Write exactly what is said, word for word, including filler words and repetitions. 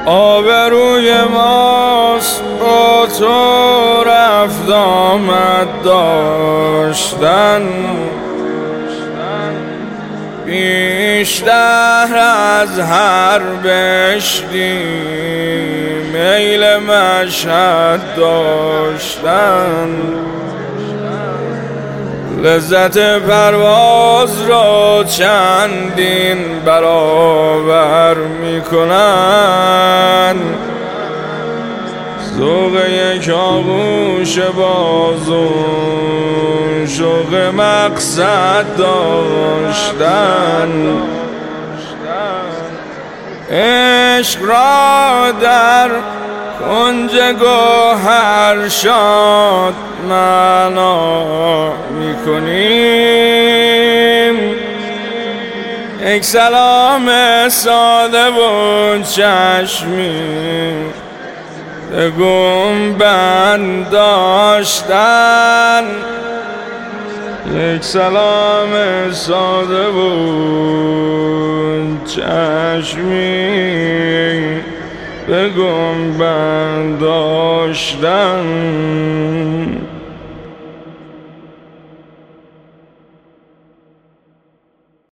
آبروی ماست با تو رفت آمد داشتن، بیشتر از هر بشتی میل مشهد داشتن. لذت پرواز را چندین برابر میکنن، ذوق یک آغوش بازون شوق مقصد داشتن. عشق را در کنج گوهر شاد معنا میکنیم، یک سلام ساده و چشمی به گنبد داشتن. یک سلام ساده و چشمی به گنبد داشتن.